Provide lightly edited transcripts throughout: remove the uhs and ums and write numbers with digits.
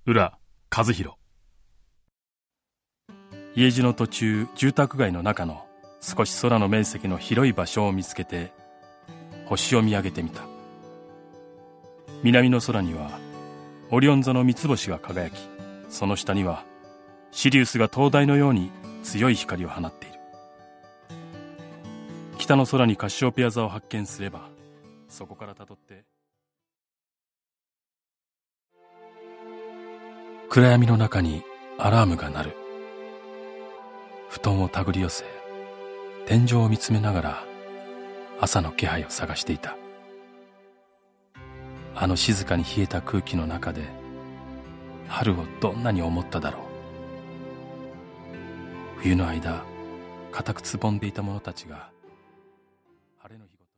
浦和弘。家路の途中、住宅街の中の少し空の面積の広い場所を見つけて星を見上げてみた。南の空にはオリオン座の三つ星が輝き、その下にはシリウスが灯台のように強い光を放っている。北の空にカシオペア座を発見すれば、そこからたどって暗闇の中にアラームが鳴る。布団を手繰り寄せ、天井を見つめながら朝の気配を探していた。あの静かに冷えた空気の中で春をどんなに思っただろう。冬の間固くつぼんでいた者たちが晴れの日ごと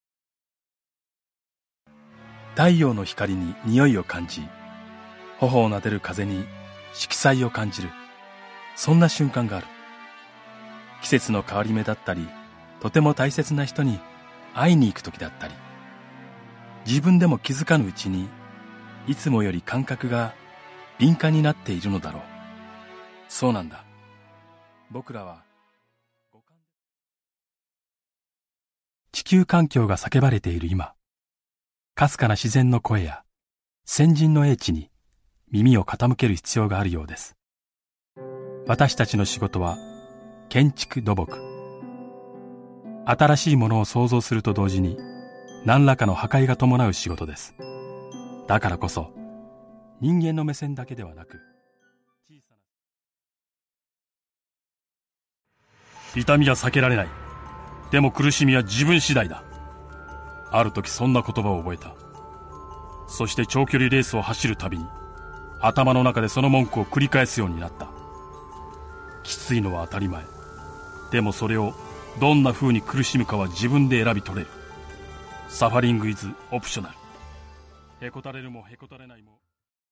に太陽の光に匂いを感じ、頬を撫でる風に色彩を感じる。そんな瞬間がある。季節の変わり目だったり、とても大切な人に会いに行く時だったり、自分でも気づかぬうちにいつもより感覚が敏感になっているのだろう。そうなんだ。僕らは地球環境が叫ばれている今、かすかな自然の声や先人の英知に耳を傾ける必要があるようです。私たちの仕事は建築土木。新しいものを創造すると同時に何らかの破壊が伴う仕事です。だからこそ人間の目線だけではなく、痛みは避けられない。でも苦しみは自分次第だ。ある時そんな言葉を覚えた。そして長距離レースを走るたびに頭の中でその文句を繰り返すようになった。きついのは当たり前。でもそれをどんな風に苦しむかは自分で選び取れる。サファリングイズオプショナル。へこたれるもへこたれないも。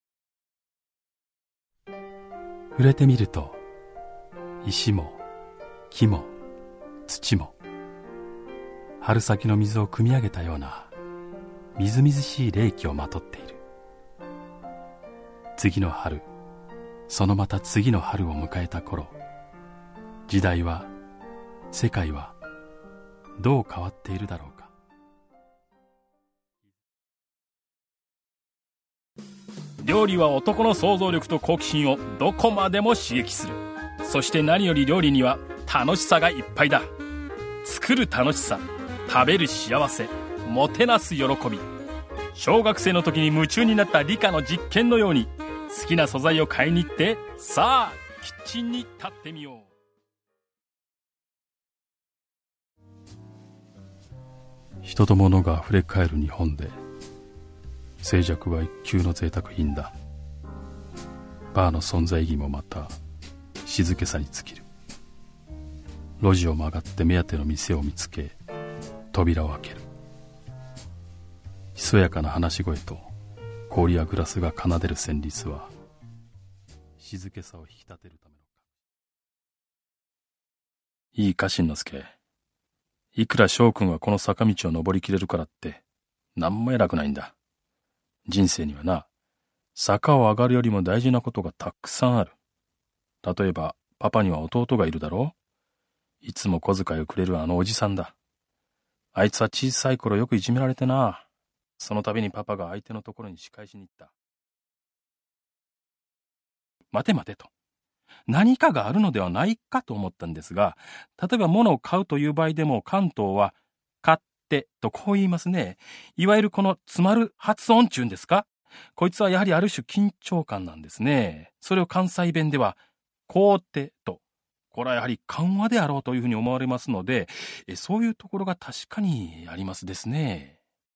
触れてみると、石も木も土も春先の水を汲み上げたようなみずみずしい冷気をまとっている。次の春、そのまた次の春を迎えた頃、時代は、世界はどう変わっているだろうか。料理は男の想像力と好奇心をどこまでも刺激する。そして何より料理には楽しさがいっぱいだ。作る楽しさ、食べる幸せ、もてなす喜び。小学生の時に夢中になった理科の実験のように、好きな素材を買いに行って、さあキッチンに立ってみよう。人と物があふれかえる日本で、静寂は一級の贅沢品だ。バーの存在意義もまた静けさに尽きる。路地を曲がって目当ての店を見つけ、扉を開ける。ひそやかな話し声と氷やグラスが奏でる旋律は、静けさを引き立てるための。いいか、しんのすけ。いくら翔くんがこの坂道を登りきれるからって、なんも偉くないんだ。人生にはな、坂を上がるよりも大事なことがたくさんある。例えば、パパには弟がいるだろう。いつも小遣いをくれるあのおじさんだ。あいつは小さい頃よくいじめられてな。その度にパパが相手のところに仕返しに行った。待て待てと。何かがあるのではないかと思ったんですが、例えば物を買うという場合でも関東は買ってとこう言いますね。いわゆるこの詰まる発音中ですか。こいつはやはりある種緊張感なんですね。それを関西弁では買うてと。これはやはり緩和であろうというふうに思われますので、そういうところが確かにありますですね。